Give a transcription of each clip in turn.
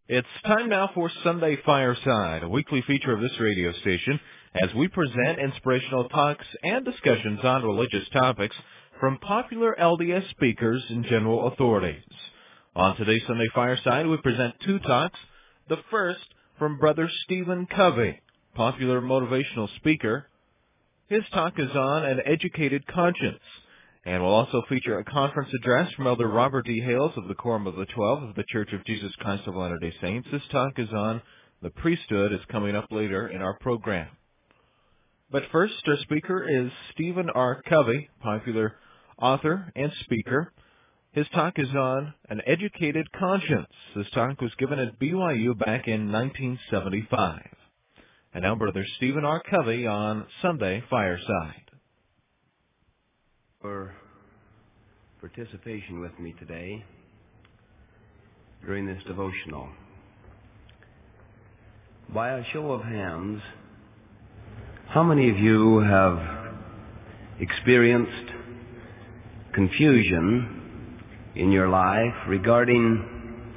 It's time now for Sunday Fireside, a weekly feature of this radio station, as we present inspirational talks and discussions on religious topics from popular LDS speakers and general authorities. On today's Sunday Fireside, we present two talks. The first from Brother Stephen Covey, popular motivational speaker. His talk is on an educated conscience, and will also feature a conference address from Elder Robert D. Hales of the Quorum of the 12 of the Church of Jesus Christ of Latter-day Saints. This talk is on the priesthood, is coming up later in our program. But first, our speaker is Stephen R. Covey, popular author and speaker. His talk is on an educated conscience. This talk was given at BYU back in 1975. And now Brother Stephen R. Covey on Sunday Fireside. For participation with me today during this devotional. By a show of hands, how many of you have experienced confusion in your life regarding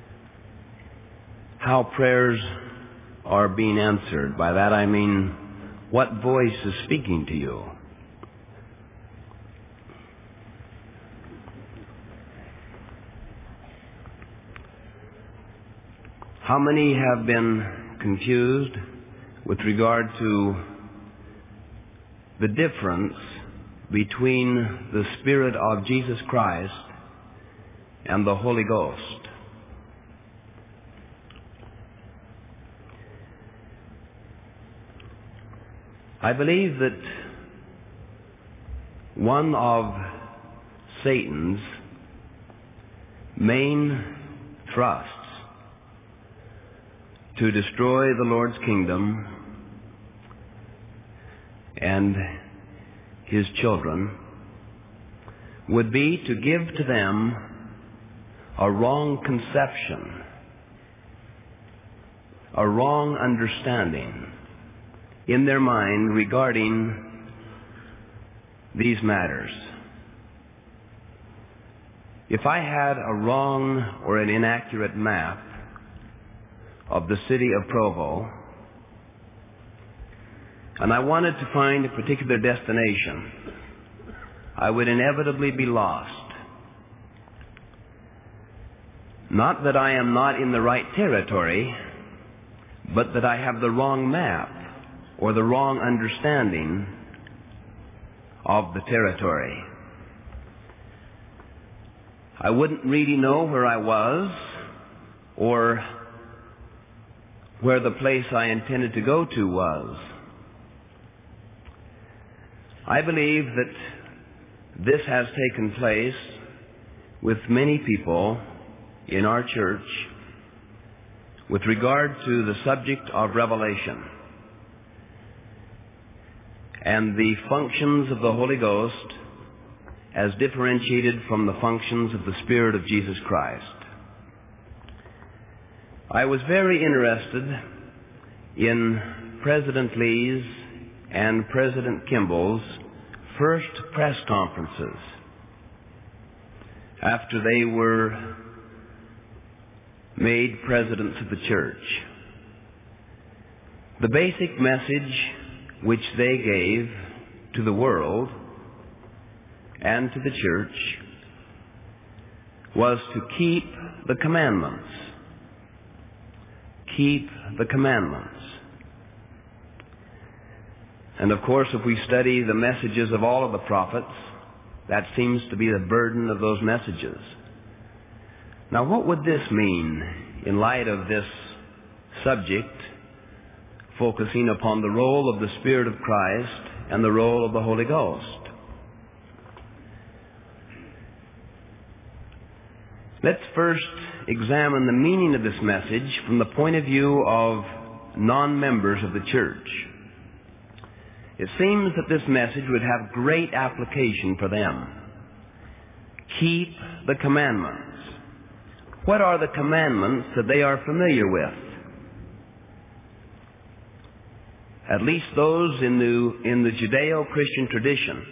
how prayers are being answered? By that I mean, what voice is speaking to you? How many have been confused with regard to the difference between the Spirit of Jesus Christ and the Holy Ghost? I believe that one of Satan's main thrusts to destroy the Lord's kingdom and His children would be to give to them a wrong conception, a wrong understanding in their mind regarding these matters. If I had a wrong or an inaccurate map of the city of Provo, and I wanted to find a particular destination, I would inevitably be lost. Not that I am not in the right territory, but that I have the wrong map or the wrong understanding of the territory. I wouldn't really know where I was or where the place I intended to go to was. I believe that this has taken place with many people in our church with regard to the subject of revelation and the functions of the Holy Ghost as differentiated from the functions of the Spirit of Jesus Christ. I was very interested in President Lee's and President Kimball's first press conferences after they were made presidents of the church. The basic message which they gave to the world and to the church was to keep the commandments. Keep the commandments. And of course, if we study the messages of all of the prophets, that seems to be the burden of those messages. Now, what would this mean in light of this subject focusing upon the role of the Spirit of Christ and the role of the Holy Ghost? Let's first examine the meaning of this message from the point of view of non-members of the church. It seems that this message would have great application for them. Keep the commandments. What are the commandments that they are familiar with? At least those in the Judeo-Christian tradition.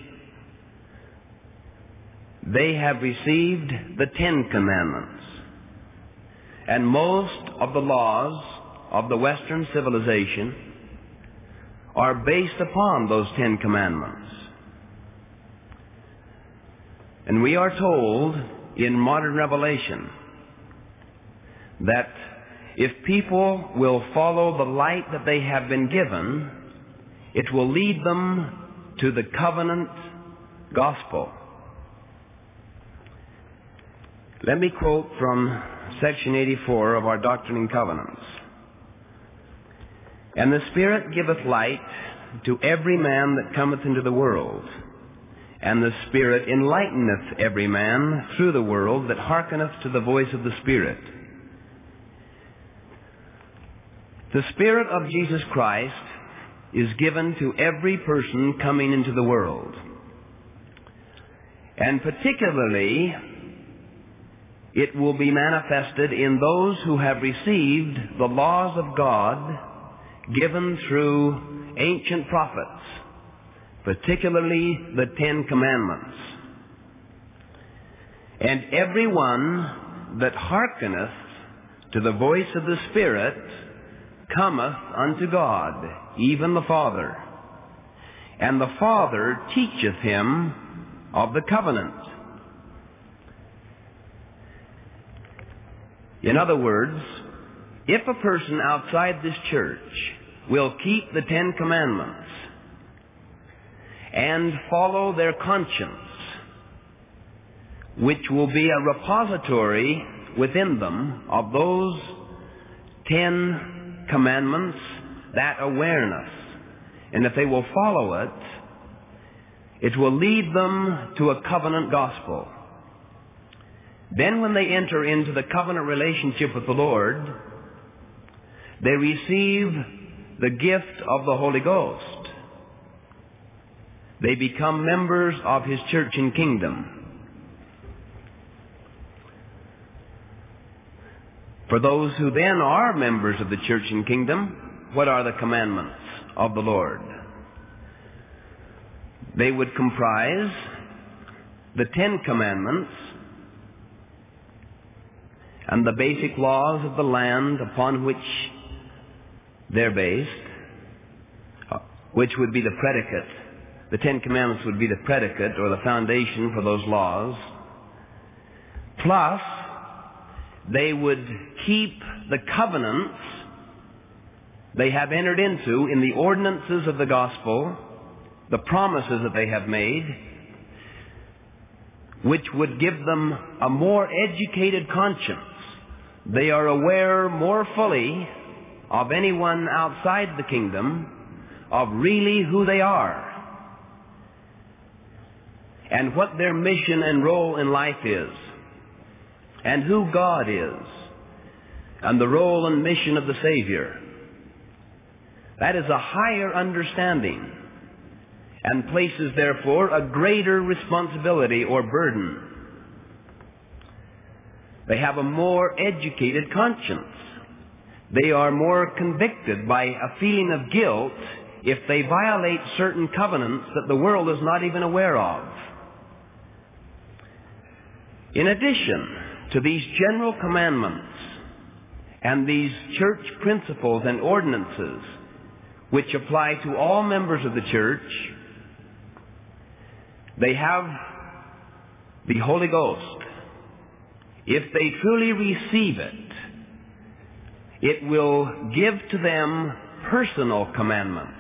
They have received the 10 Commandments. and most of the laws of the Western civilization are based upon those 10 commandments. And we are told in modern revelation that if people will follow the light that they have been given, it will lead them to the covenant gospel. Let me quote from section 84 of our Doctrine and Covenants. "And the Spirit giveth light to every man that cometh into the world, and the Spirit enlighteneth every man through the world that hearkeneth to the voice of the Spirit." The Spirit of Jesus Christ is given to every person coming into the world. And particularly, it will be manifested in those who have received the laws of God given through ancient prophets, particularly the 10 Commandments. "And every one that hearkeneth to the voice of the Spirit cometh unto God, even the Father. And the Father teacheth him of the covenant." In other words, if a person outside this church will keep the 10 Commandments and follow their conscience, which will be a repository within them of those 10 Commandments, that awareness, and if they will follow it, it will lead them to a covenant gospel. Then when they enter into the covenant relationship with the Lord, they receive the gift of the Holy Ghost. They become members of His church and kingdom. For those who then are members of the church and kingdom, what are the commandments of the Lord? They would comprise the 10 Commandments and the basic laws of the land upon which they're based, which would be the predicate. The 10 Commandments would be the predicate or the foundation for those laws. Plus, they would keep the covenants they have entered into in the ordinances of the gospel, the promises that they have made, which would give them a more educated conscience. They are aware more fully of anyone outside the kingdom of really who they are and what their mission and role in life is, and who God is, and the role and mission of the Savior. That is a higher understanding, and places, therefore, a greater responsibility or burden. They have a more educated conscience. They are more convicted by a feeling of guilt if they violate certain covenants that the world is not even aware of. In addition to these general commandments and these church principles and ordinances which apply to all members of the church, they have the Holy Ghost. If they truly receive it, it will give to them personal commandments.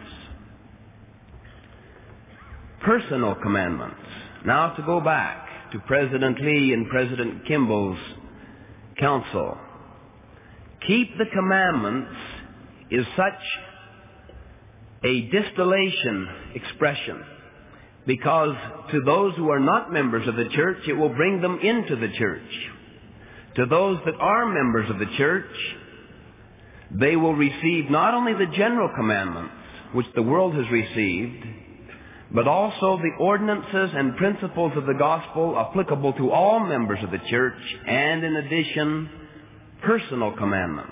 Personal commandments. Now to go back to President Lee and President Kimball's counsel. Keep the commandments is such a distillation expression, because to those who are not members of the church, it will bring them into the church. To those that are members of the church, they will receive not only the general commandments, which the world has received, but also the ordinances and principles of the gospel applicable to all members of the church, and in addition, personal commandments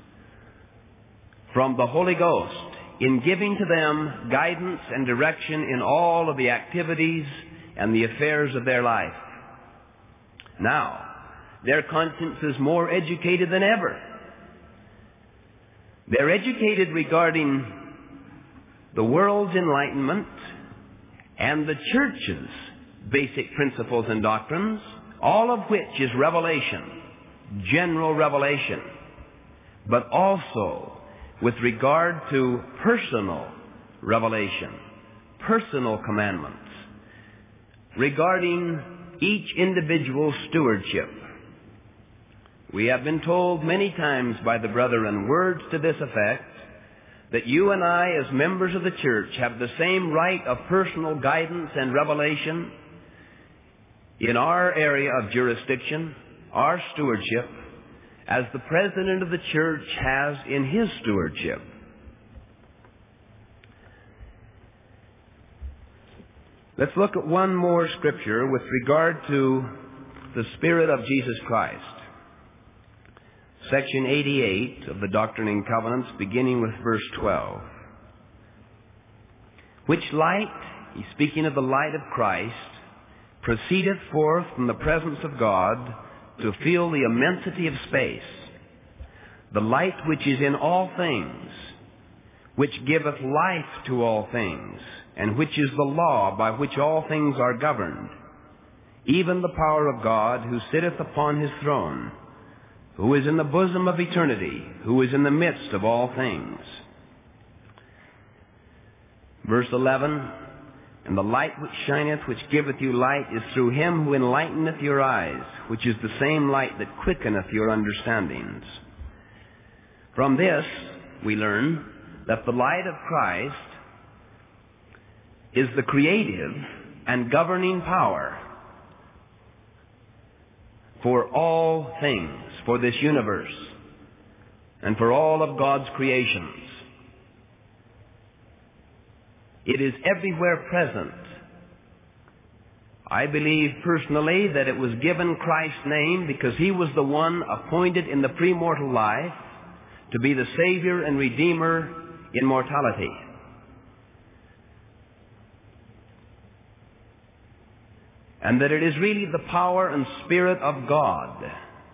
from the Holy Ghost in giving to them guidance and direction in all of the activities and the affairs of their life. Now, their conscience is more educated than ever. They're educated regarding the world's enlightenment and the church's basic principles and doctrines, all of which is revelation, general revelation, but also with regard to personal revelation, personal commandments, regarding each individual's stewardship. We have been told many times by the brethren words to this effect, that you and I, as members of the church, have the same right of personal guidance and revelation in our area of jurisdiction, our stewardship, as the president of the church has in his stewardship. Let's look at one more scripture with regard to the Spirit of Jesus Christ. Section 88 of the Doctrine and Covenants, beginning with verse 12. Which light, he's speaking of the light of Christ, proceedeth forth from the presence of God to fill the immensity of space. The light which is in all things, which giveth life to all things, and which is the law by which all things are governed, even the power of God who sitteth upon his throne, who is in the bosom of eternity, who is in the midst of all things. Verse 11, and the light which shineth, which giveth you light, is through him who enlighteneth your eyes, which is the same light that quickeneth your understandings. From this, we learn that the light of Christ is the creative and governing power for all things, for this universe, and for all of God's creations. It is everywhere present. I believe personally that it was given Christ's name because he was the one appointed in the premortal life to be the Savior and Redeemer in mortality. And that it is really the power and Spirit of God.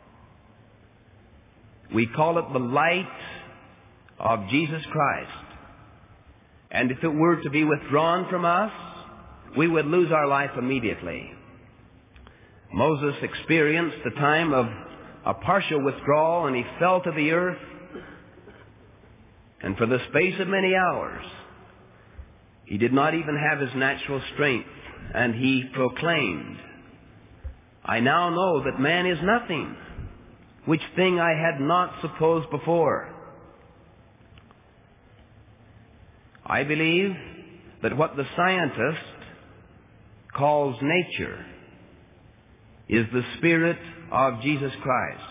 We call it the light of Jesus Christ. And if it were to be withdrawn from us, we would lose our life immediately. Moses experienced a time of a partial withdrawal, and he fell to the earth. And for the space of many hours, he did not even have his natural strength. And he proclaimed, I now know that man is nothing, which thing I had not supposed before. I believe that what the scientist calls nature is the Spirit of Jesus Christ.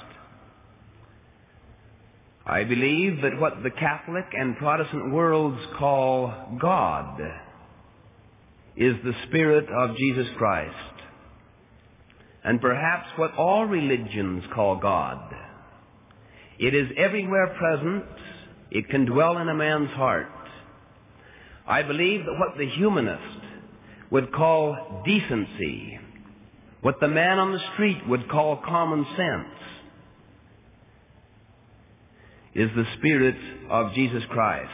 I believe that what the Catholic and Protestant worlds call God is the Spirit of Jesus Christ. And perhaps what all religions call God. It is everywhere present. It can dwell in a man's heart. I believe that what the humanist would call decency, what the man on the street would call common sense, is the Spirit of Jesus Christ.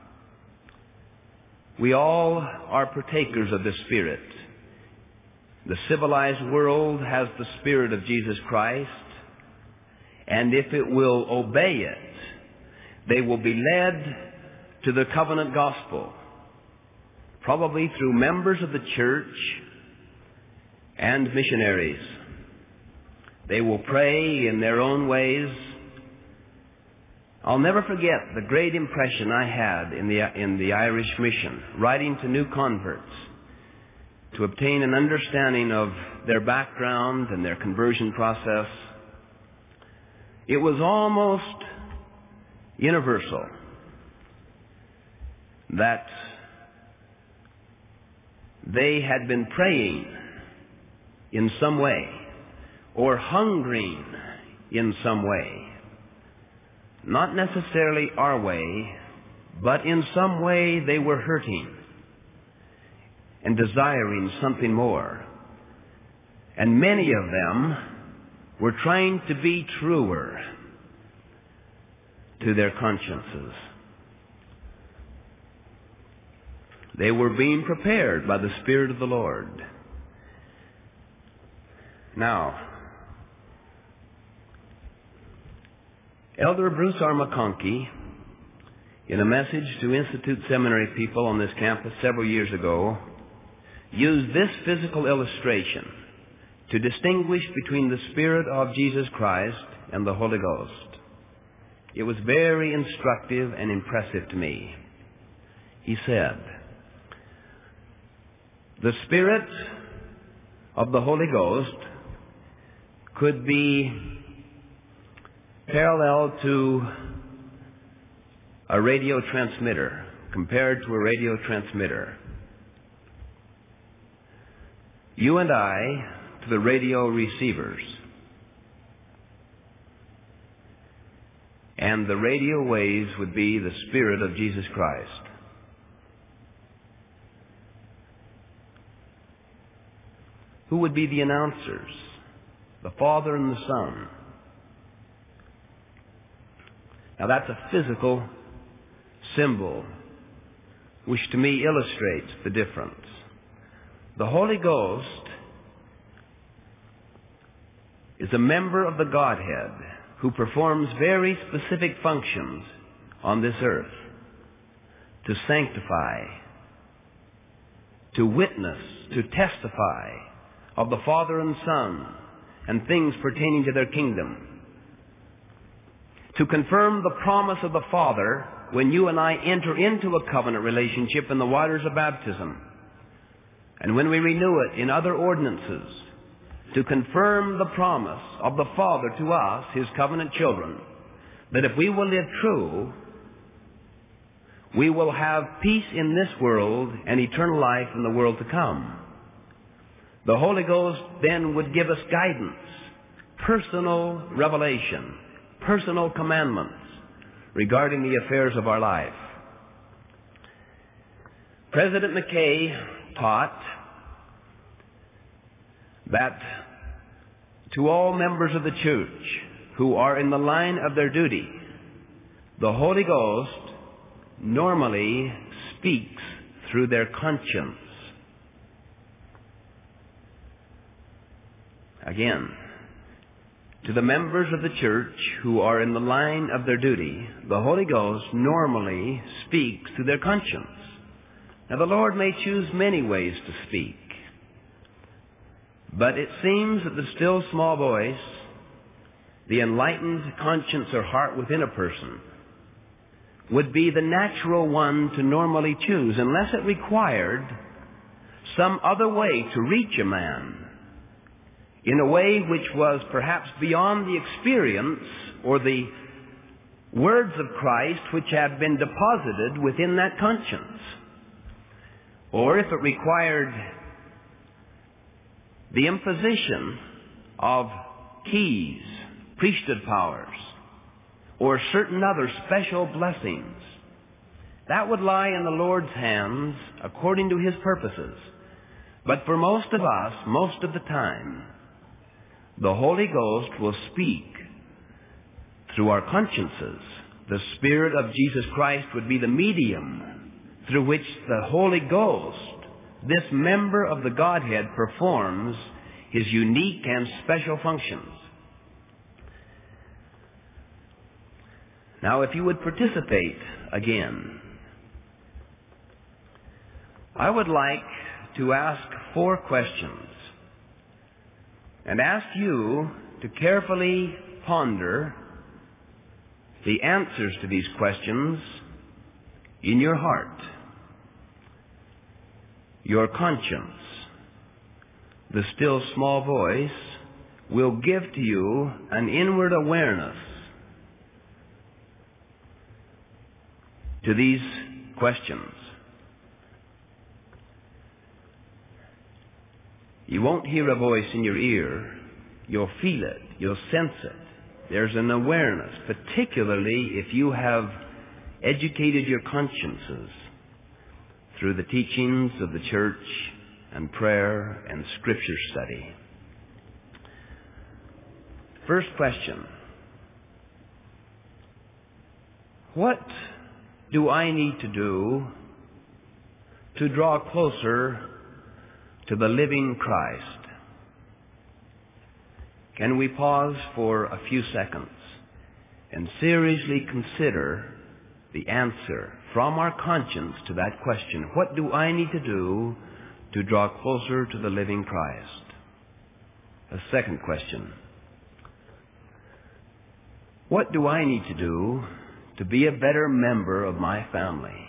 We all are partakers of the Spirit. The civilized world has the Spirit of Jesus Christ, and if it will obey it, they will be led to the covenant gospel, probably through members of the church and missionaries. They will pray in their own ways. I'll never forget the great impression I had in the Irish mission, writing to new converts to obtain an understanding of their background and their conversion process. It was almost universal that they had been praying in some way or hungering in some way. Not necessarily our way, but in some way they were hurting and desiring something more. And many of them were trying to be truer to their consciences. They were being prepared by the Spirit of the Lord. Now, Elder Bruce R. McConkie, in a message to Institute Seminary people on this campus several years ago, used this physical illustration to distinguish between the Spirit of Jesus Christ and the Holy Ghost. It was very instructive and impressive to me. He said, the Spirit of the Holy Ghost could be parallel to a radio transmitter, compared to a radio transmitter. You and I to the radio receivers. And the radio waves would be the Spirit of Jesus Christ. Who would be the announcers? The Father and the Son. Now that's a physical symbol, which to me illustrates the difference. The Holy Ghost is a member of the Godhead who performs very specific functions on this earth: to sanctify, to witness, to testify of the Father and Son and things pertaining to their kingdom, to confirm the promise of the Father when you and I enter into a covenant relationship in the waters of baptism, and when we renew it in other ordinances, to confirm the promise of the Father to us, His covenant children, that if we will live true, we will have peace in this world and eternal life in the world to come. The Holy Ghost then would give us guidance, personal revelation, personal commandments regarding the affairs of our life. President McKay taught that to all members of the church who are in the line of their duty, the Holy Ghost normally speaks through their conscience. Again, to the members of the church who are in the line of their duty, the Holy Ghost normally speaks through their conscience. Now, the Lord may choose many ways to speak, but it seems that the still small voice, the enlightened conscience or heart within a person, would be the natural one to normally choose, unless it required some other way to reach a man, in a way which was perhaps beyond the experience or the words of Christ which had been deposited within that conscience. Or if it required the imposition of keys, priesthood powers, or certain other special blessings, that would lie in the Lord's hands according to His purposes. But for most of us, most of the time, the Holy Ghost will speak through our consciences. The Spirit of Jesus Christ would be the medium through which the Holy Ghost, this member of the Godhead, performs His unique and special functions. Now, if you would participate again, I would like to ask 4 questions and ask you to carefully ponder the answers to these questions in your heart. Your conscience, the still small voice, will give to you an inward awareness to these questions. You won't hear a voice in your ear. You'll feel it. You'll sense it. There's an awareness, particularly if you have educated your consciences through the teachings of the church and prayer and scripture study. First question: what do I need to do to draw closer to the living Christ? Can we pause for a few seconds and seriously consider the answer from our conscience to that question? What do I need to do to draw closer to the living Christ? A second question: what do I need to do to be a better member of my family?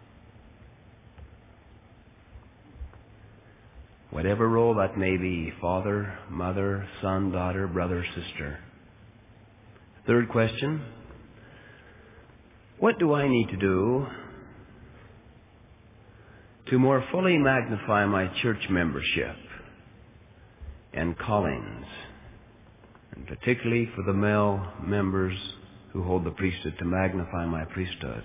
Whatever role that may be: father, mother, son, daughter, brother, sister. Third question: what do I need to do to more fully magnify my church membership and callings, and particularly for the male members who hold the priesthood, to magnify my priesthood?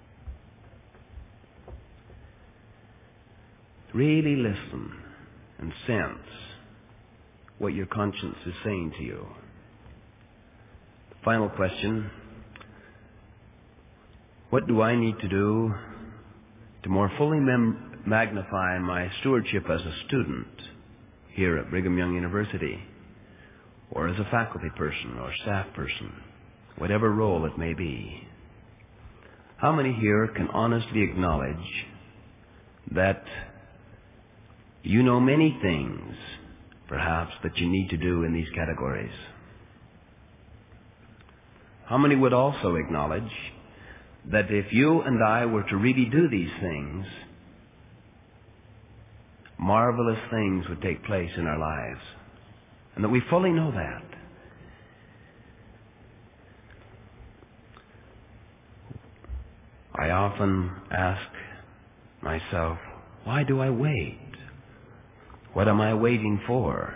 Really listen and sense what your conscience is saying to you. Final question: what do I need to do to more fully magnify my stewardship as a student here at Brigham Young University, or as a faculty person or staff person, whatever role it may be? How many here can honestly acknowledge that you know many things, perhaps, that you need to do in these categories? How many would also acknowledge that if you and I were to really do these things, marvelous things would take place in our lives, and that we fully know that? I often ask myself, why do I wait? What am I waiting for?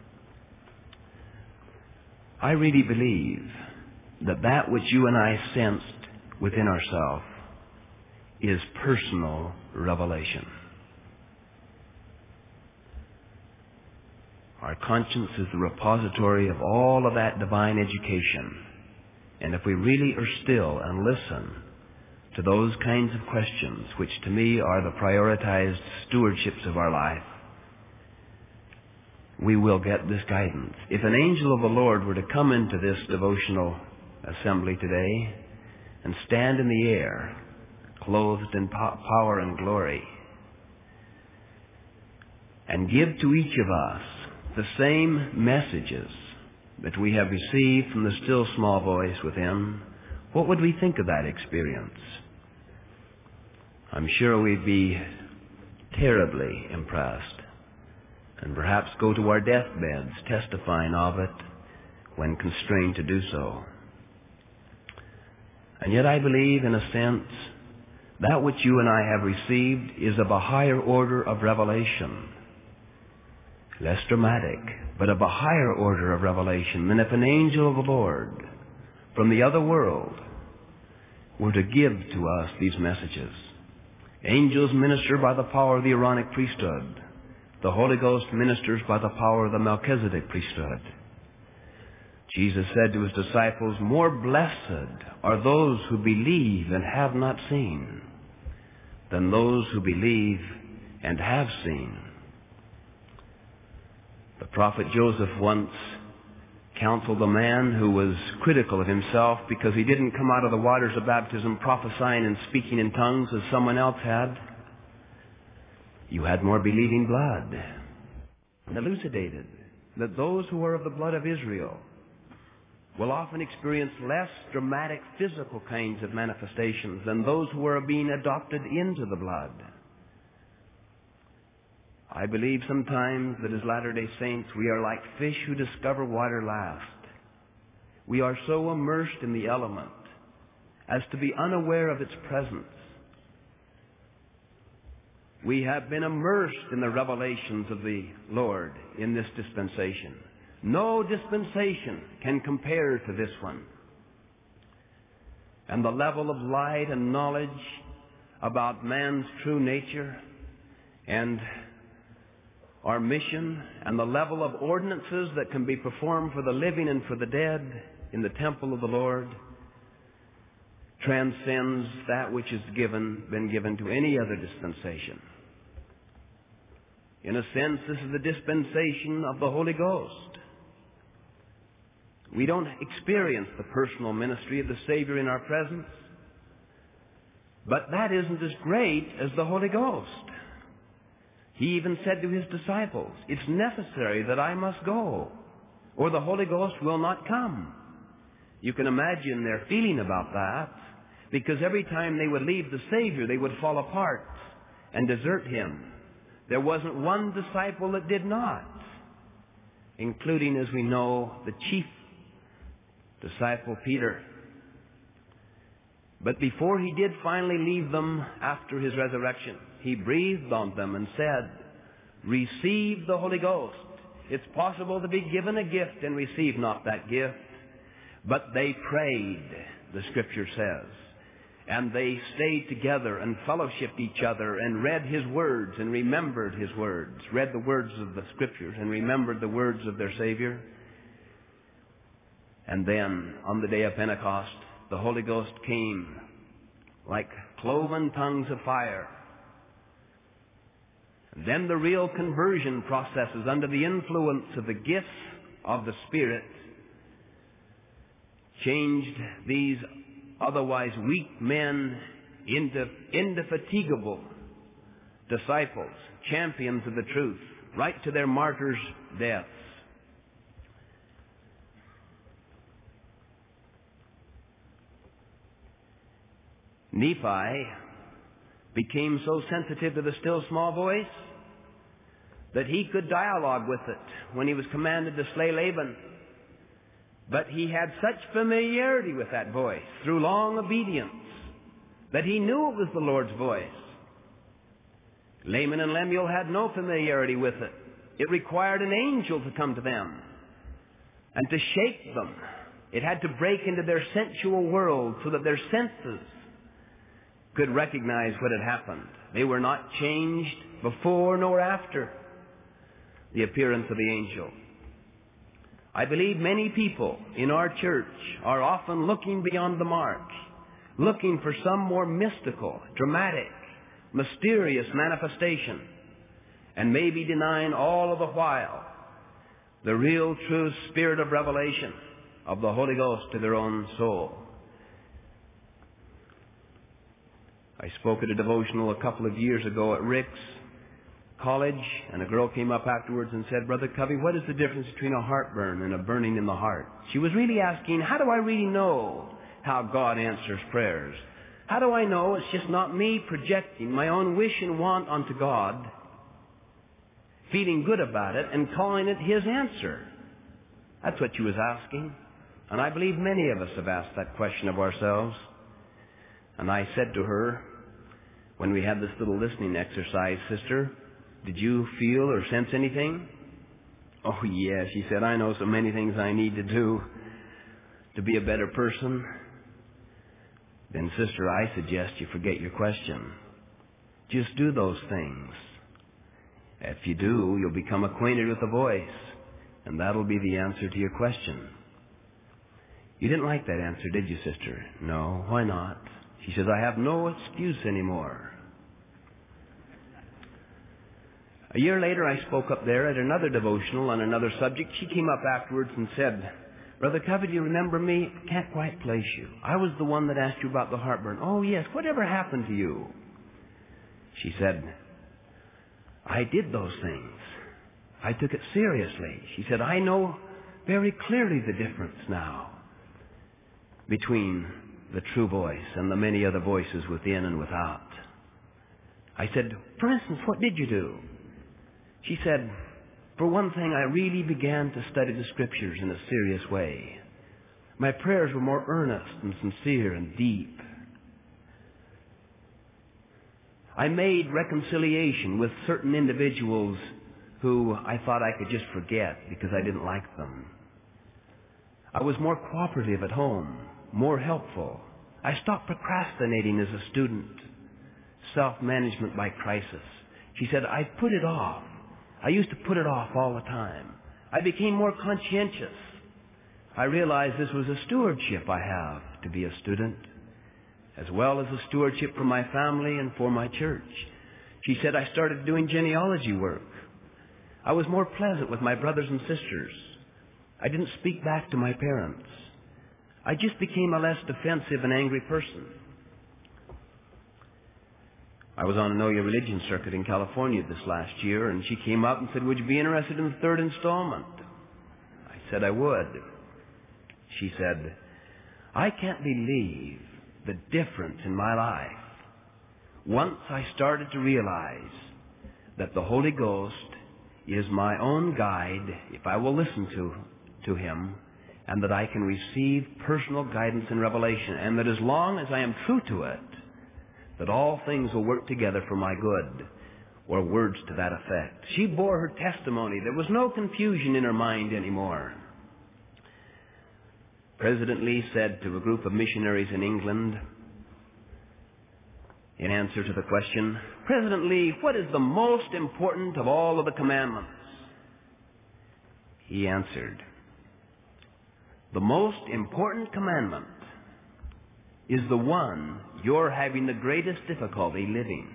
I really believe that that which you and I sensed within ourselves is personal revelation. Our conscience is the repository of all of that divine education. And if we really are still and listen to those kinds of questions, which to me are the prioritized stewardships of our life, we will get this guidance. If an angel of the Lord were to come into this devotional assembly today and stand in the air, clothed in power and glory, and give to each of us the same messages that we have received from the still small voice within, what would we think of that experience? I'm sure we'd be terribly impressed, and perhaps go to our deathbeds testifying of it when constrained to do so. And yet I believe, in a sense, that which you and I have received is of a higher order of revelation, less dramatic, but of a higher order of revelation than if an angel of the Lord from the other world were to give to us these messages. Angels minister by the power of the Aaronic priesthood. The Holy Ghost ministers by the power of the Melchizedek priesthood. Jesus said to his disciples, "More blessed are those who believe and have not seen than those who believe and have seen." The prophet Joseph once counseled a man who was critical of himself because he didn't come out of the waters of baptism prophesying and speaking in tongues as someone else had. "You had more believing blood." And elucidated that those who are of the blood of Israel will often experience less dramatic physical kinds of manifestations than those who are being adopted into the blood. I believe sometimes that as Latter-day Saints we are like fish who discover water last. We are so immersed in the element as to be unaware of its presence. We have been immersed in the revelations of the Lord in this dispensation. No dispensation can compare to this one. And the level of light and knowledge about man's true nature and our mission, and the level of ordinances that can be performed for the living and for the dead in the temple of the Lord transcends that which has been given to any other dispensation. In a sense, this is the dispensation of the Holy Ghost. We don't experience the personal ministry of the Savior in our presence, but that isn't as great as the Holy Ghost. He even said to his disciples, "It's necessary that I must go, or the Holy Ghost will not come." You can imagine their feeling about that, because every time they would leave the Savior, they would fall apart and desert him. There wasn't one disciple that did not, including, as we know, the chief disciple Peter. But before he did finally leave them after his resurrection, he breathed on them and said, "Receive the Holy Ghost." It's possible to be given a gift and receive not that gift. But they prayed, the Scripture says. And they stayed together and fellowshiped each other and read his words and remembered his words, read the words of the Scriptures and remembered the words of their Savior. And then, on the day of Pentecost, the Holy Ghost came like cloven tongues of fire. And then the real conversion processes under the influence of the gifts of the Spirit changed these otherwise weak men into indefatigable disciples, champions of the truth, right to their martyrs' deaths. Nephi became so sensitive to the still small voice that he could dialogue with it when he was commanded to slay Laban. But he had such familiarity with that voice through long obedience that he knew it was the Lord's voice. Laman and Lemuel had no familiarity with it. It required an angel to come to them and to shake them. It had to break into their sensual world so that their senses could recognize what had happened. They were not changed before nor after the appearance of the angel. I believe many people in our church are often looking beyond the mark, looking for some more mystical, dramatic, mysterious manifestation, and maybe denying all of the while the real true spirit of revelation of the Holy Ghost to their own soul. I spoke at a devotional a couple of years ago at Rick's College, and a girl came up afterwards and said, "Brother Covey, what is the difference between a heartburn and a burning in the heart?" She was really asking, how do I really know how God answers prayers? How do I know it's just not me projecting my own wish and want onto God, feeling good about it, and calling it His answer? That's what she was asking. And I believe many of us have asked that question of ourselves. And I said to her, when we had this little listening exercise, "Sister, did you feel or sense anything?" "Oh, yeah," she said, "I know so many things I need to do to be a better person." "Then, sister, I suggest you forget your question. Just do those things. If you do, you'll become acquainted with the voice, and that'll be the answer to your question." "You didn't like that answer, did you, sister?" "No, why not?" She says, "I have no excuse anymore." A year later, I spoke up there at another devotional on another subject. She came up afterwards and said, "Brother Covey, do you remember me? Can't quite place you. I was the one that asked you about the heartburn." "Oh, yes. Whatever happened to you?" She said, "I did those things. I took it seriously." She said, "I know very clearly the difference now between the true voice and the many other voices within and without." I said, "For instance, what did you do?" She said, "For one thing, I really began to study the Scriptures in a serious way. My prayers were more earnest and sincere and deep. I made reconciliation with certain individuals who I thought I could just forget because I didn't like them. I was more cooperative at home, more helpful. I stopped procrastinating as a student, self-management by crisis." She said, "I put it off. I used to put it off all the time. I became more conscientious. I realized this was a stewardship I have to be a student, as well as a stewardship for my family and for my church. She said I started doing genealogy work. I was more pleasant with my brothers and sisters. I didn't speak back to my parents. I just became a less defensive and angry person. I was on a Know Your Religion circuit in California this last year, and she came up and said, "Would you be interested in the third installment?" I said I would. She said, "I can't believe the difference in my life once I started to realize that the Holy Ghost is my own guide if I will listen to Him, and that I can receive personal guidance and revelation, and that as long as I am true to it, that all things will work together for my good," or words to that effect. She bore her testimony. There was no confusion in her mind anymore. President Lee said to a group of missionaries in England, in answer to the question, "President Lee, what is the most important of all of the commandments?" He answered, "The most important commandment is the one you're having the greatest difficulty living."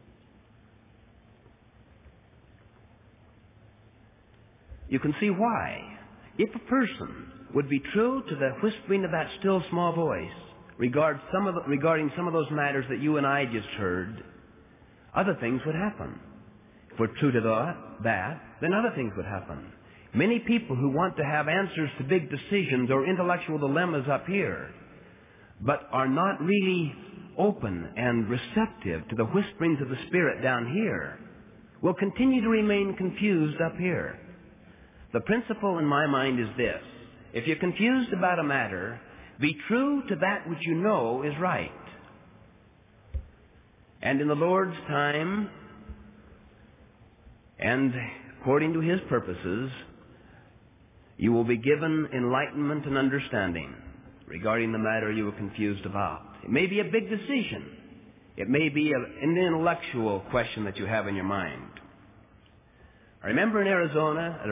You can see why. If a person would be true to the whispering of that still small voice regarding some of those matters that you and I just heard, other things would happen. If we're true to that, then other things would happen. Many people who want to have answers to big decisions or intellectual dilemmas up here, but are not really open and receptive to the whisperings of the Spirit down here, will continue to remain confused up here. The principle in my mind is this: if you're confused about a matter, be true to that which you know is right. And in the Lord's time, and according to His purposes, you will be given enlightenment and understanding regarding the matter you were confused about. It may be a big decision. It may be an intellectual question that you have in your mind. I remember in Arizona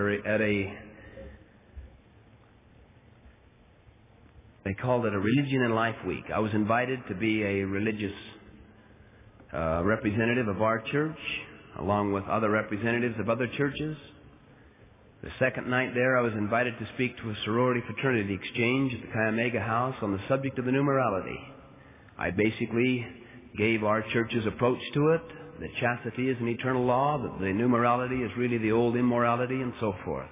they called it a Religion and Life Week. I was invited to be a religious representative of our church, along with other representatives of other churches. The second night there, I was invited to speak to a sorority fraternity exchange at the Kiamega House on the subject of the numerality. I basically gave our church's approach to it, that chastity is an eternal law, that the numerality is really the old immorality, and so forth.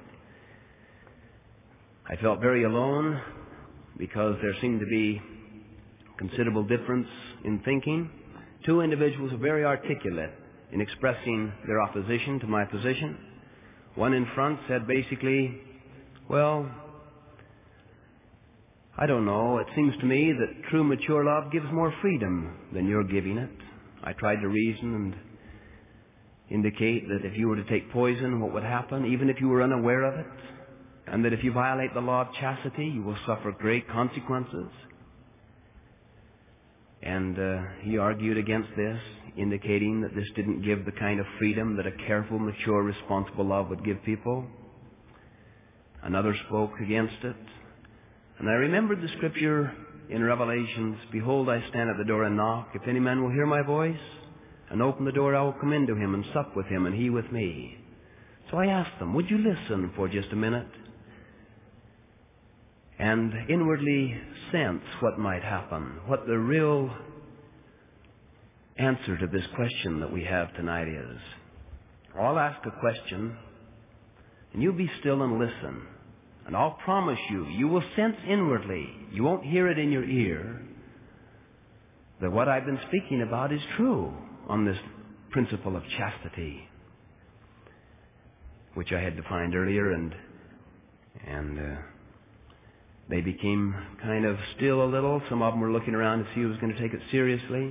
I felt very alone because there seemed to be considerable difference in thinking. Two individuals were very articulate in expressing their opposition to my position. One in front said basically, "Well, I don't know. It seems to me that true mature love gives more freedom than you're giving it." I tried to reason and indicate that if you were to take poison, what would happen, even if you were unaware of it, and that if you violate the law of chastity, you will suffer great consequences. And he argued against this, indicating that this didn't give the kind of freedom that a careful, mature, responsible love would give people. Another spoke against it. And I remembered the scripture in Revelations, "Behold, I stand at the door and knock. If any man will hear my voice and open the door, I will come into him and sup with him and he with me." So I asked them, would you listen for just a minute and inwardly sense what might happen, what the real answer to this question that we have tonight is. I'll ask a question, and you be still and listen. And I'll promise you, you will sense inwardly, you won't hear it in your ear, that what I've been speaking about is true on this principle of chastity, which I had defined earlier, and they became kind of still a little. Some of them were looking around to see who was going to take it seriously.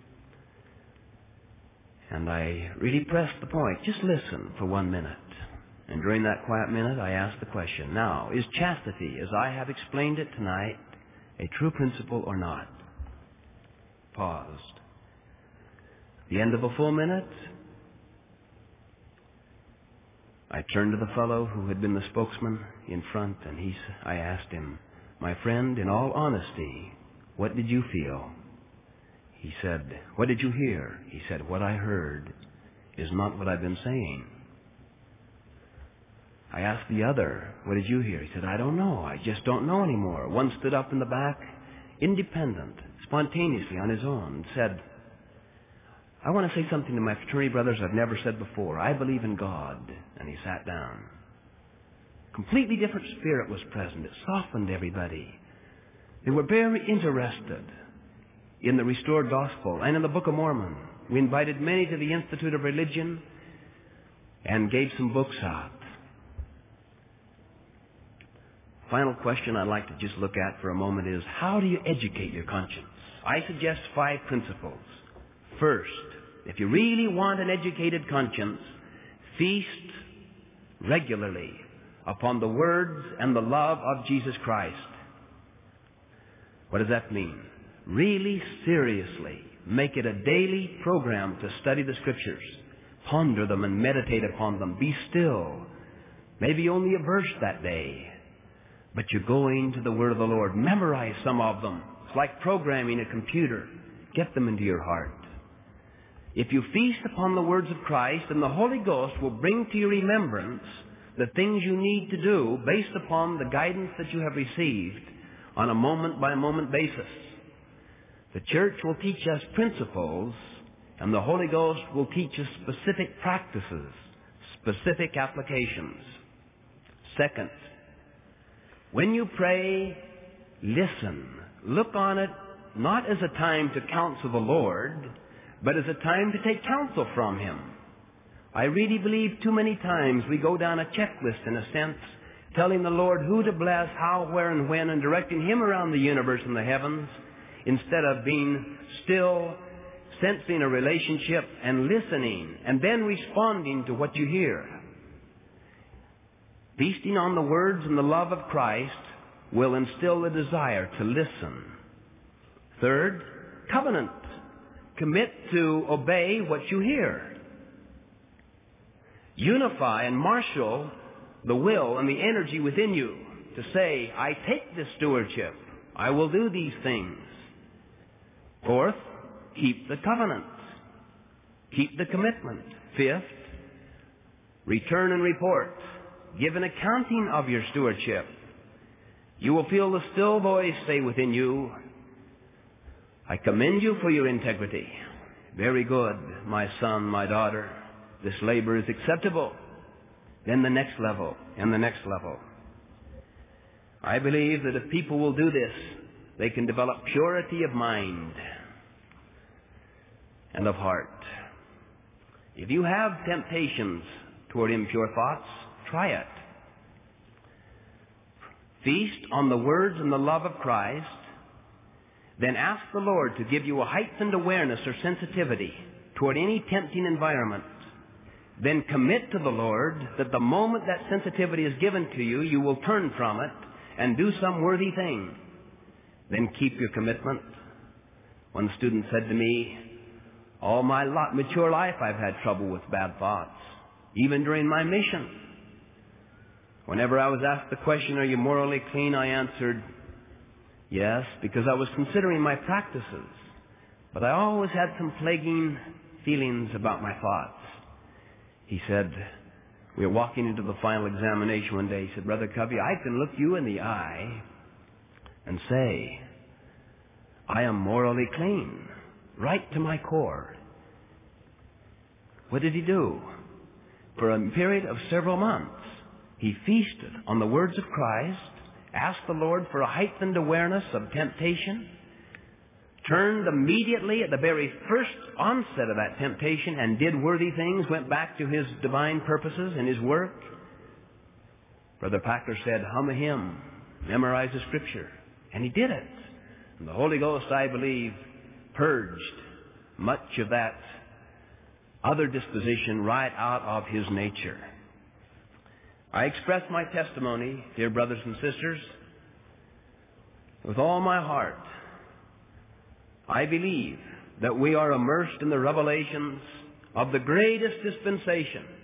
And I really pressed the point. Just listen for 1 minute. And during that quiet minute, I asked the question, now, is chastity, as I have explained it tonight, a true principle or not? Paused. The end of a full minute, I turned to the fellow who had been the spokesman in front, and I asked him, "My friend, in all honesty, what did you feel?" He said, "What did you hear?" He said, "What I heard is not what I've been saying." I asked the other, "What did you hear?" He said, "I don't know. I just don't know anymore." One stood up in the back, independent, spontaneously on his own, and said, "I want to say something to my fraternity brothers I've never said before. I believe in God." And he sat down. Completely different spirit was present. It softened everybody. They were very interested in the restored gospel and in the Book of Mormon. We invited many to the Institute of Religion and gave some books out. Final question I'd like to just look at for a moment is, how do you educate your conscience? I suggest 5 principles. First, if you really want an educated conscience, feast regularly upon the words and the love of Jesus Christ. What does that mean? Really seriously make it a daily program to study the Scriptures. Ponder them and meditate upon them. Be still. Maybe only a verse that day. But you're going to the Word of the Lord. Memorize some of them. It's like programming a computer. Get them into your heart. If you feast upon the words of Christ, then the Holy Ghost will bring to your remembrance the things you need to do based upon the guidance that you have received on a moment-by-moment basis. The church will teach us principles, and the Holy Ghost will teach us specific practices, specific applications. Second, when you pray, listen. Look on it not as a time to counsel the Lord, but as a time to take counsel from Him. I really believe too many times we go down a checklist, in a sense, telling the Lord who to bless, how, where, and when, and directing Him around the universe and the heavens, instead of being still, sensing a relationship and listening, and then responding to what you hear. Feasting on the words and the love of Christ will instill the desire to listen. Third, covenant. Commit to obey what you hear. Unify and marshal the will and the energy within you to say, I take this stewardship. I will do these things. Fourth, keep the covenant. Keep the commitment. Fifth, return and report. Give an accounting of your stewardship. You will feel the still voice say within you, I commend you for your integrity. Very good, my son, my daughter. This labor is acceptable. Then the next level and the next level. I believe that if people will do this, they can develop purity of mind and of heart. If you have temptations toward impure thoughts, try it. Feast on the words and the love of Christ. Then ask the Lord to give you a heightened awareness or sensitivity toward any tempting environment. Then commit to the Lord that the moment that sensitivity is given to you, you will turn from it and do some worthy thing. Then keep your commitment. One student said to me, all my mature life I've had trouble with bad thoughts, even during my mission. Whenever I was asked the question, are you morally clean? I answered, yes, because I was considering my practices. But I always had some plaguing feelings about my thoughts. He said, we were walking into the final examination one day. He said, Brother Covey, I can look you in the eye and say, I am morally clean, right to my core. What did he do? For a period of several months, he feasted on the words of Christ, asked the Lord for a heightened awareness of temptation, turned immediately at the very first onset of that temptation and did worthy things, went back to his divine purposes and his work. Brother Packer said, hum a hymn, memorize the Scripture. And he did it. And the Holy Ghost, I believe, purged much of that other disposition right out of his nature. I express my testimony, dear brothers and sisters, with all my heart. I believe that we are immersed in the revelations of the greatest dispensation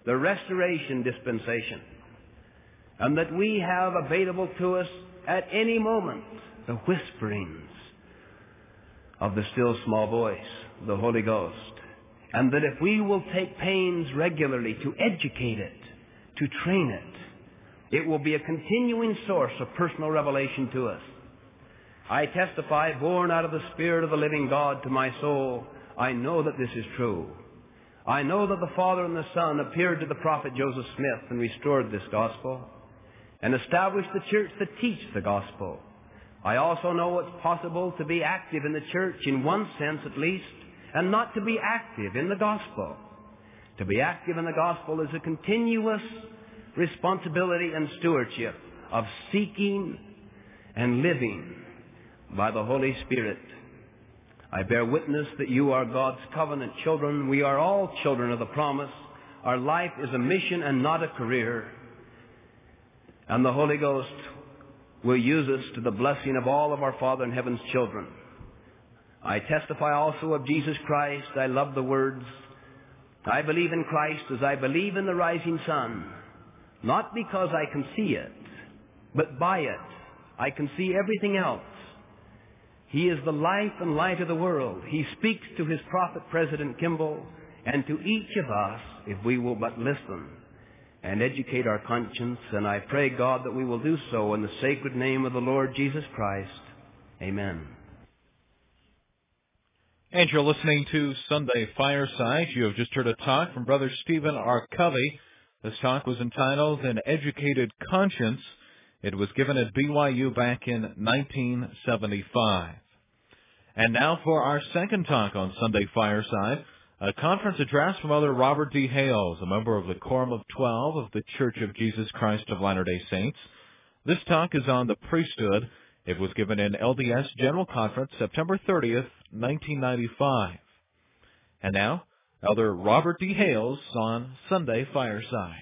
the restoration dispensation, and that we have available to us at any moment the whisperings of the still small voice, the Holy Ghost, and that if we will take pains regularly to educate it, to train it, it will be a continuing source of personal revelation to us. I testify, born out of the Spirit of the living God to my soul, I know that this is true. I know that the Father and the Son appeared to the prophet Joseph Smith and restored this gospel and established the church that teaches the gospel. I also know it's possible to be active in the church, in one sense at least, and not to be active in the gospel. To be active in the gospel is a continuous responsibility and stewardship of seeking and living by the Holy Spirit. I bear witness that you are God's covenant children. We are all children of the promise. Our life is a mission and not a career. And the Holy Ghost will use us to the blessing of all of our Father in heaven's children. I testify also of Jesus Christ. I love the words, I believe in Christ as I believe in the rising sun, not because I can see it, but by it I can see everything else. He is the life and light of the world. He speaks to his prophet, President Kimball, and to each of us, if we will but listen and educate our conscience. And I pray, God, that we will do so in the sacred name of the Lord Jesus Christ. Amen. And you're listening to Sunday Fireside. You have just heard a talk from Brother Stephen R. Covey. This talk was entitled An Educated Conscience. It was given at BYU back in 1975. And now for our second talk on Sunday Fireside, a conference address from Elder Robert D. Hales, a member of the Quorum of 12 of the Church of Jesus Christ of Latter-day Saints. This talk is on the priesthood. It was given in LDS General Conference, September 30th, 1995. And now, Elder Robert D. Hales on Sunday Fireside.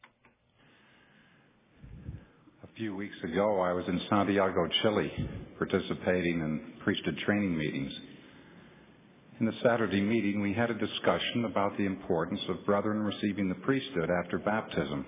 A few weeks ago, I was in Santiago, Chile, participating in priesthood training meetings. In the Saturday meeting, we had a discussion about the importance of brethren receiving the priesthood after baptism.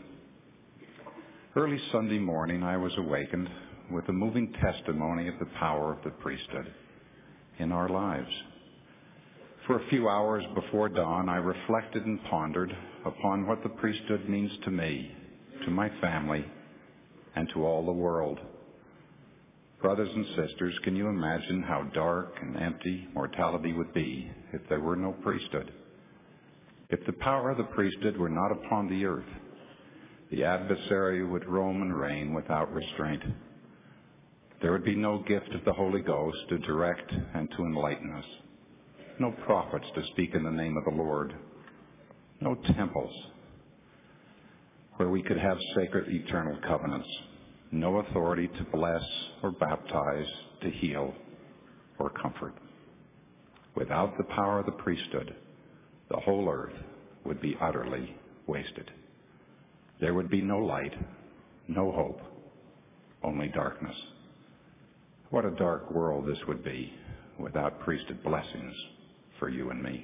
Early Sunday morning, I was awakened with a moving testimony of the power of the priesthood in our lives. For a few hours before dawn, I reflected and pondered upon what the priesthood means to me, to my family, and to all the world. Brothers and sisters, can you imagine how dark and empty mortality would be if there were no priesthood? If the power of the priesthood were not upon the earth, the adversary would roam and reign without restraint. There would be no gift of the Holy Ghost to direct and to enlighten us, no prophets to speak in the name of the Lord, no temples where we could have sacred eternal covenants, no authority to bless or baptize, to heal or comfort. Without the power of the priesthood, the whole earth would be utterly wasted. There would be no light, no hope, only darkness. What a dark world this would be without priesthood blessings for you and me.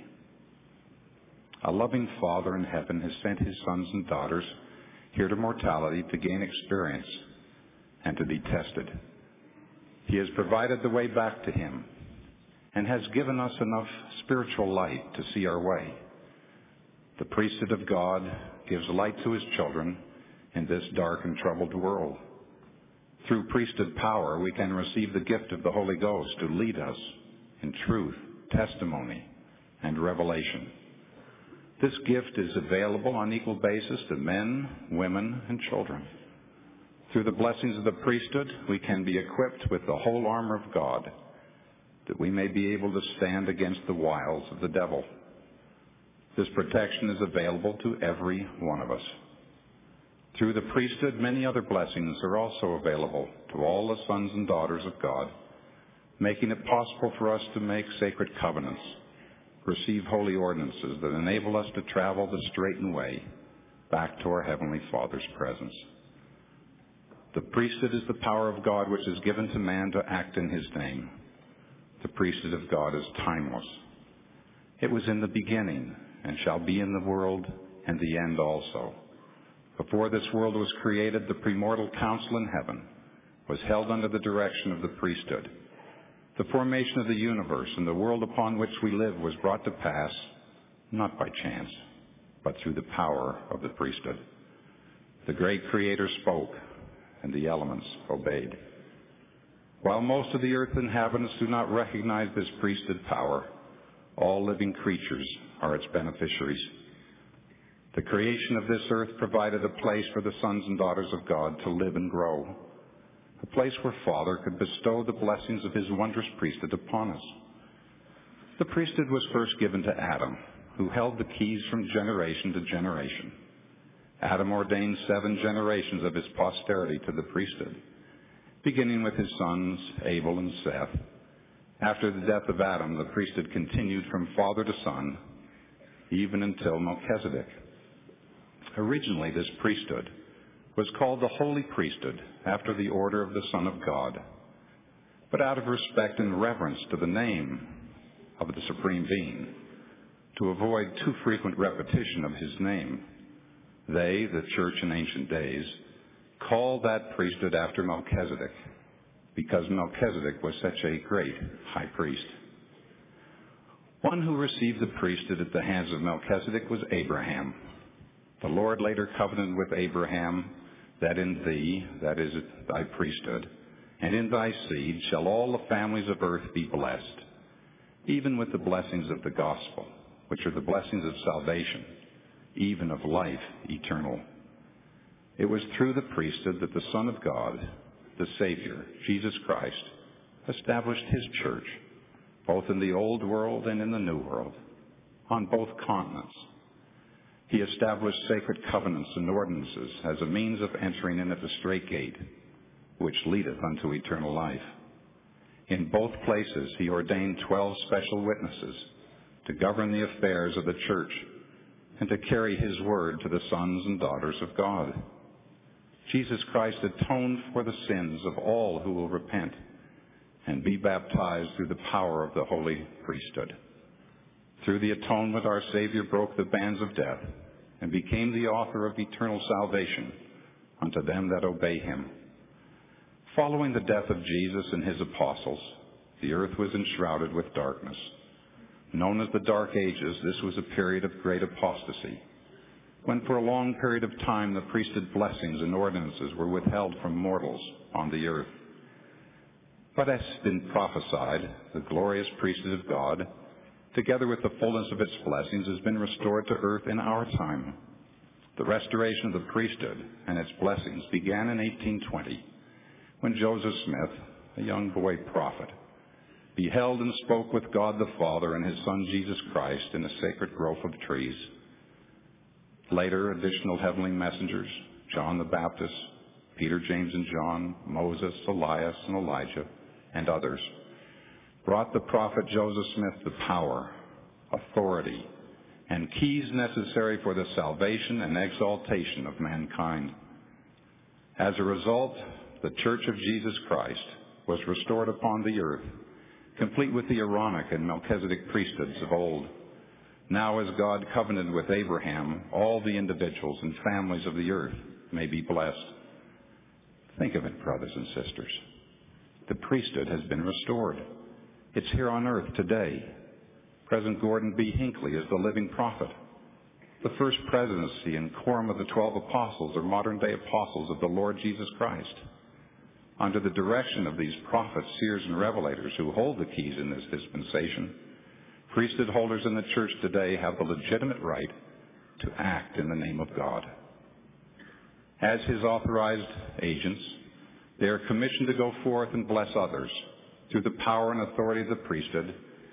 A loving Father in heaven has sent his sons and daughters here to mortality to gain experience and to be tested. He has provided the way back to him and has given us enough spiritual light to see our way. The priesthood of God gives light to his children in this dark and troubled world. Through priesthood power, we can receive the gift of the Holy Ghost to lead us in truth, testimony, and revelation. This gift is available on equal basis to men, women, and children. Through the blessings of the priesthood, we can be equipped with the whole armor of God, that we may be able to stand against the wiles of the devil. This protection is available to every one of us. Through the priesthood, many other blessings are also available to all the sons and daughters of God, making it possible for us to make sacred covenants, receive holy ordinances that enable us to travel the straightened way back to our Heavenly Father's presence. The priesthood is the power of God which is given to man to act in his name. The priesthood of God is timeless. It was in the beginning and shall be in the world and the end also. Before this world was created, the premortal council in heaven was held under the direction of the priesthood. The formation of the universe and the world upon which we live was brought to pass not by chance, but through the power of the priesthood. The great Creator spoke, and the elements obeyed. While most of the earth's inhabitants do not recognize this priesthood power, all living creatures are its beneficiaries. The creation of this earth provided a place for the sons and daughters of God to live and grow, a place where Father could bestow the blessings of his wondrous priesthood upon us. The priesthood was first given to Adam, who held the keys from generation to generation. Adam ordained 7 generations of his posterity to the priesthood, beginning with his sons Abel and Seth. After the death of Adam, the priesthood continued from father to son, even until Melchizedek. Originally, this priesthood was called the Holy Priesthood, after the order of the Son of God. But out of respect and reverence to the name of the Supreme Being, to avoid too frequent repetition of his name, they, the church in ancient days, called that priesthood after Melchizedek, because Melchizedek was such a great high priest. One who received the priesthood at the hands of Melchizedek was Abraham. The Lord later covenanted with Abraham that in thee, that is thy priesthood, and in thy seed shall all the families of earth be blessed, even with the blessings of the gospel, which are the blessings of salvation, even of life eternal. It was through the priesthood that the Son of God, the Savior, Jesus Christ, established his church, both in the old world and in the new world, on both continents. He established sacred covenants and ordinances as a means of entering in at the strait gate, which leadeth unto eternal life. In both places he ordained 12 special witnesses to govern the affairs of the church and to carry his word to the sons and daughters of God. Jesus Christ atoned for the sins of all who will repent and be baptized through the power of the holy priesthood. Through the atonement, our Savior broke the bands of death and became the author of eternal salvation unto them that obey him. Following the death of Jesus and his apostles, the earth was enshrouded with darkness. Known as the Dark Ages, this was a period of great apostasy, when for a long period of time the priesthood blessings and ordinances were withheld from mortals on the earth. But as has been prophesied, the glorious priesthood of God, together with the fullness of its blessings, has been restored to earth in our time. The restoration of the priesthood and its blessings began in 1820, when Joseph Smith, a young boy prophet, beheld and spoke with God the Father and his Son Jesus Christ in a sacred grove of trees. Later, additional heavenly messengers, John the Baptist, Peter, James, and John, Moses, Elias, and Elijah, and others, brought the prophet Joseph Smith the power, authority, and keys necessary for the salvation and exaltation of mankind. As a result, the Church of Jesus Christ was restored upon the earth, complete with the Aaronic and Melchizedek priesthoods of old. Now, as God covenanted with Abraham, all the individuals and families of the earth may be blessed. Think of it, brothers and sisters. The priesthood has been restored. It's here on earth today. President Gordon B. Hinckley is the living prophet. The first presidency and quorum of the 12 apostles are modern-day apostles of the Lord Jesus Christ. Under the direction of these prophets, seers, and revelators who hold the keys in this dispensation, priesthood holders in the church today have the legitimate right to act in the name of God. As his authorized agents, they are commissioned to go forth and bless others through the power and authority of the priesthood,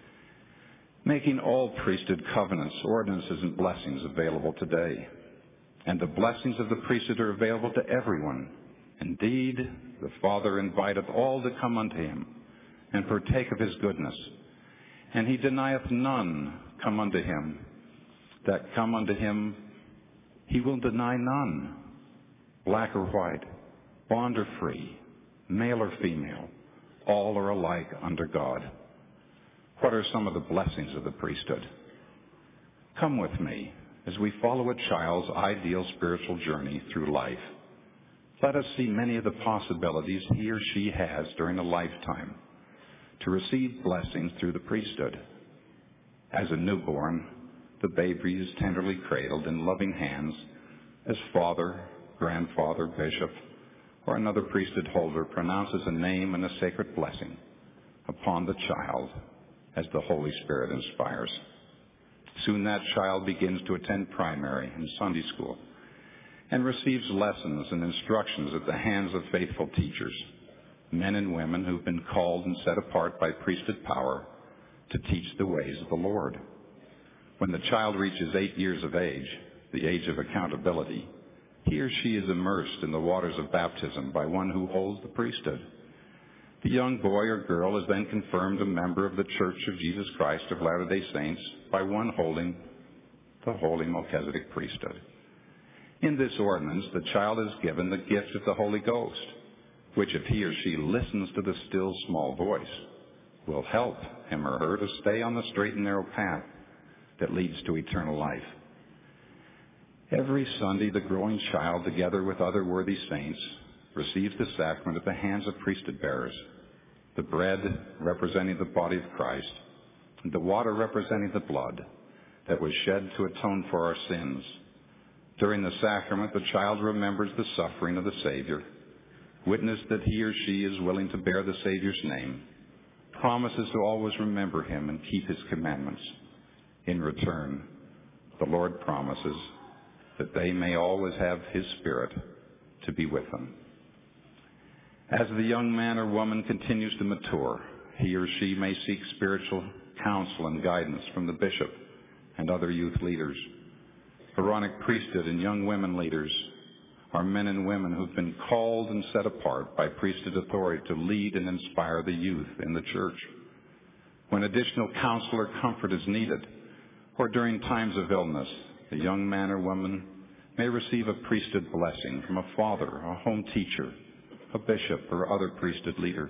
making all priesthood covenants, ordinances, and blessings available today. And the blessings of the priesthood are available to everyone. Indeed, the Father inviteth all to come unto him and partake of his goodness. And he denieth none come unto him. That come unto him, he will deny none. Black or white, bond or free, male or female, all are alike under God. What are some of the blessings of the priesthood? Come with me as we follow a child's ideal spiritual journey through life. Let us see many of the possibilities he or she has during a lifetime to receive blessings through the priesthood. As a newborn, the baby is tenderly cradled in loving hands as father, grandfather, bishop, or another priesthood holder pronounces a name and a sacred blessing upon the child as the Holy Spirit inspires. Soon that child begins to attend primary and Sunday school and receives lessons and instructions at the hands of faithful teachers, men and women who've been called and set apart by priesthood power to teach the ways of the Lord. When the child reaches 8 years of age, the age of accountability, he or she is immersed in the waters of baptism by one who holds the priesthood. The young boy or girl is then confirmed a member of the Church of Jesus Christ of Latter-day Saints by one holding the holy Melchizedek priesthood. In this ordinance, the child is given the gift of the Holy Ghost, which, if he or she listens to the still small voice, will help him or her to stay on the straight and narrow path that leads to eternal life. Every Sunday, the growing child, together with other worthy saints, receives the sacrament at the hands of priesthood bearers, the bread representing the body of Christ, and the water representing the blood that was shed to atone for our sins. During the sacrament, the child remembers the suffering of the Savior, witnesses that he or she is willing to bear the Savior's name, promises to always remember him and keep his commandments. In return, the Lord promises that they may always have his Spirit to be with them. As the young man or woman continues to mature, he or she may seek spiritual counsel and guidance from the bishop and other youth leaders. Aaronic priesthood and young women leaders are men and women who've been called and set apart by priesthood authority to lead and inspire the youth in the church. When additional counsel or comfort is needed, or during times of illness, the young man or woman may receive a priesthood blessing from a father, a home teacher, a bishop, or other priesthood leader.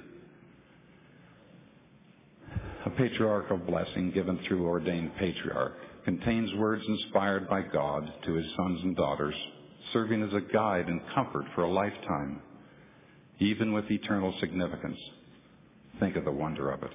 A patriarchal blessing given through ordained patriarch contains words inspired by God to his sons and daughters, serving as a guide and comfort for a lifetime, even with eternal significance. Think of the wonder of it.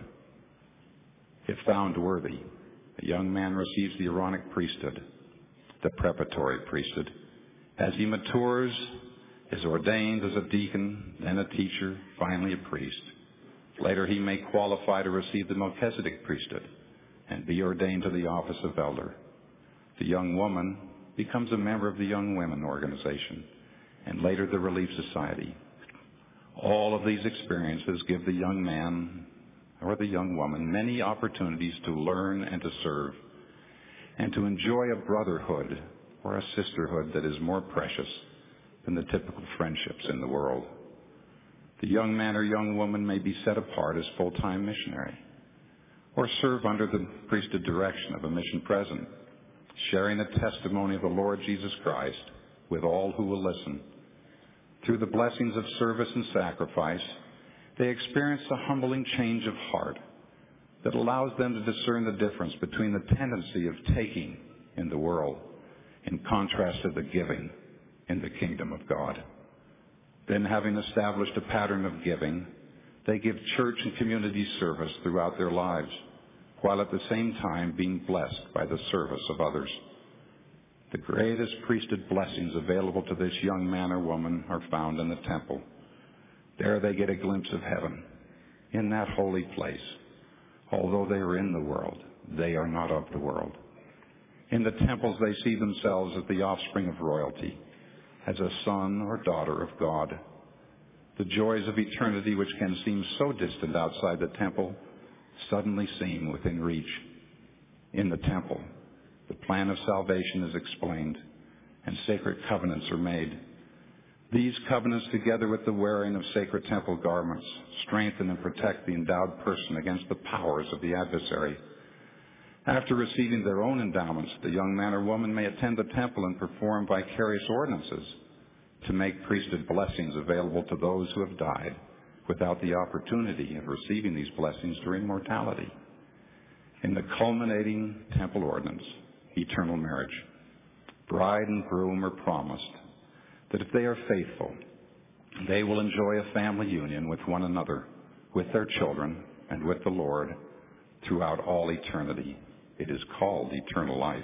If found worthy, a young man receives the Aaronic priesthood, the preparatory priesthood. As he matures, is ordained as a deacon, then a teacher, finally a priest. Later he may qualify to receive the Melchizedek priesthood and be ordained to the office of elder. The young woman becomes a member of the Young Women Organization and later the Relief Society. All of these experiences give the young man or the young woman many opportunities to learn and to serve and to enjoy a brotherhood or a sisterhood that is more precious than the typical friendships in the world. The young man or young woman may be set apart as full-time missionary or serve under the priesthood direction of a mission president, sharing the testimony of the Lord Jesus Christ with all who will listen. Through the blessings of service and sacrifice, they experience a humbling change of heart that allows them to discern the difference between the tendency of taking in the world in contrast to the giving in the kingdom of God. Then, having established a pattern of giving, they give church and community service throughout their lives, while at the same time being blessed by the service of others. The greatest priesthood blessings available to this young man or woman are found in the temple. There they get a glimpse of heaven. In that holy place, although they are in the world, they are not of the world. In the temples they see themselves as the offspring of royalty, as a son or daughter of God. The joys of eternity, which can seem so distant outside the temple, suddenly seem within reach. In the temple, the plan of salvation is explained, and sacred covenants are made. These covenants, together with the wearing of sacred temple garments, strengthen and protect the endowed person against the powers of the adversary. After receiving their own endowments, the young man or woman may attend the temple and perform vicarious ordinances to make priesthood blessings available to those who have died without the opportunity of receiving these blessings during mortality. In the culminating temple ordinance, eternal marriage, Bride and groom are promised that if they are faithful, they will enjoy a family union with one another, with their children, and with the Lord throughout all eternity. It is called eternal life.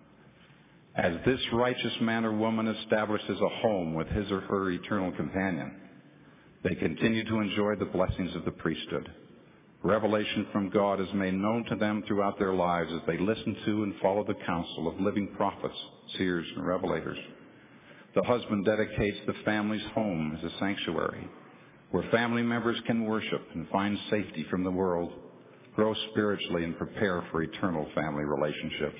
As this righteous man or woman establishes a home with his or her eternal companion, they continue to enjoy the blessings of the priesthood. Revelation from God is made known to them throughout their lives as they listen to and follow the counsel of living prophets, seers, and revelators. The husband dedicates the family's home as a sanctuary where family members can worship and find safety from the world, grow spiritually, and prepare for eternal family relationships.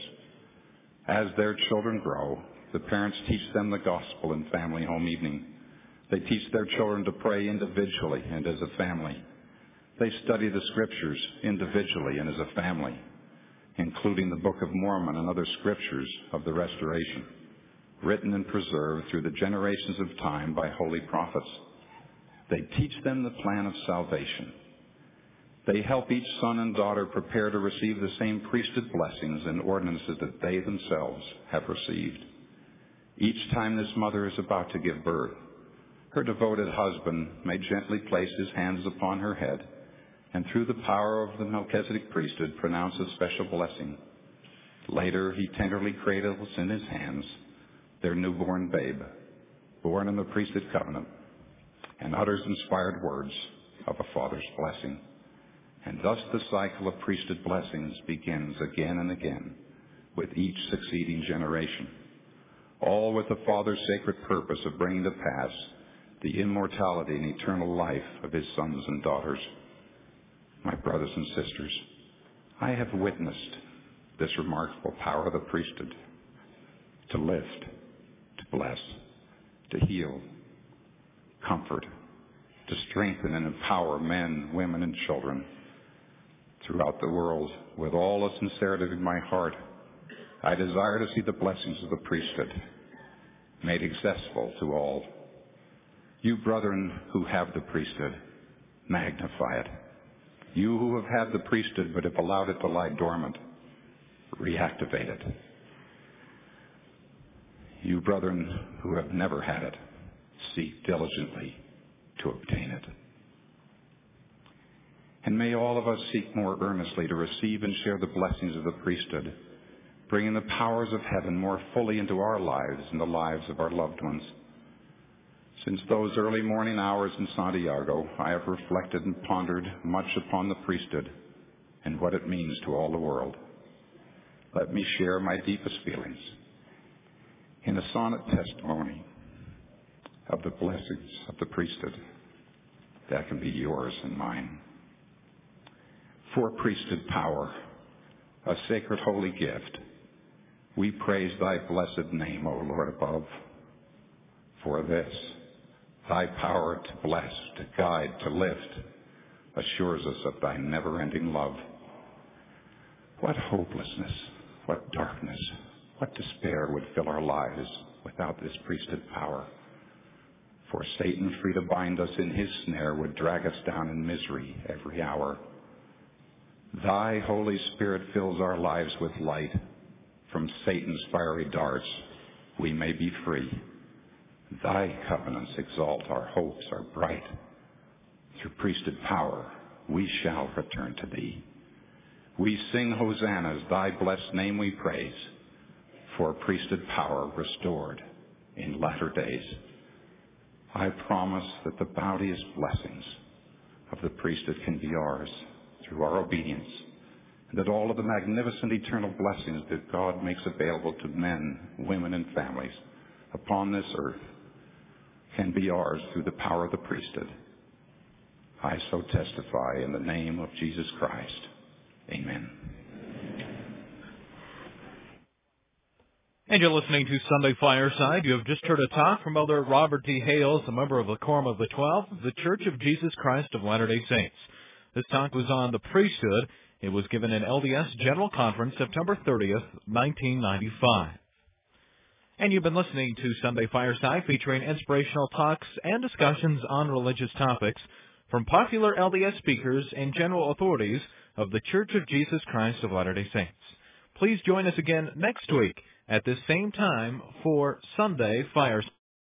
As their children grow, the parents teach them the gospel in family home evening. They teach their children to pray individually and as a family. They study the scriptures individually and as a family, including the Book of Mormon and other scriptures of the Restoration, written and preserved through the generations of time by holy prophets. They teach them the plan of salvation. They help each son and daughter prepare to receive the same priesthood blessings and ordinances that they themselves have received. Each time this mother is about to give birth, her devoted husband may gently place his hands upon her head and through the power of the Melchizedek priesthood pronounce a special blessing. Later, he tenderly cradles in his hands their newborn babe, born in the priesthood covenant, and utters inspired words of a father's blessing. And thus the cycle of priesthood blessings begins again and again with each succeeding generation, all with the Father's sacred purpose of bringing to pass the immortality and eternal life of his sons and daughters. My brothers and sisters, I have witnessed this remarkable power of the priesthood to lift, to bless, to heal, comfort, to strengthen and empower men, women, and children throughout the world. With all the sincerity of my heart, I desire to see the blessings of the priesthood made accessible to all. You brethren who have the priesthood, magnify it. You who have had the priesthood but have allowed it to lie dormant, reactivate it. You brethren who have never had it, seek diligently to obtain it. And may all of us seek more earnestly to receive and share the blessings of the priesthood, bringing the powers of heaven more fully into our lives and the lives of our loved ones. Since those early morning hours in Santiago, I have reflected and pondered much upon the priesthood and what it means to all the world. Let me share my deepest feelings in a sonnet testimony of the blessings of the priesthood that can be yours and mine. For priesthood power, a sacred holy gift, we praise thy blessed name, O Lord above. For this, thy power to bless, to guide, to lift, assures us of thy never-ending love. What hopelessness, what darkness, what despair would fill our lives without this priesthood power? For Satan, free to bind us in his snare, would drag us down in misery every hour. Thy Holy Spirit fills our lives with light. From Satan's fiery darts we may be free. Thy covenants exalt our hopes are bright. Through priesthood power we shall return to thee. We sing hosannas, thy blessed name we praise, for priesthood power restored in latter days. I promise that the bounteous blessings of the priesthood can be ours through our obedience, and that all of the magnificent eternal blessings that God makes available to men, women, and families upon this earth can be ours through the power of the priesthood. I so testify in the name of Jesus Christ. Amen. And you're listening to Sunday Fireside. You have just heard a talk from Elder Robert T. Hales, a member of the Quorum of the 12 of the Church of Jesus Christ of Latter-day Saints. This talk was on the priesthood. It was given in LDS General Conference September 30th, 1995. And you've been listening to Sunday Fireside, featuring inspirational talks and discussions on religious topics from popular LDS speakers and general authorities of the Church of Jesus Christ of Latter-day Saints. Please join us again next week at this same time for Sunday Fireside.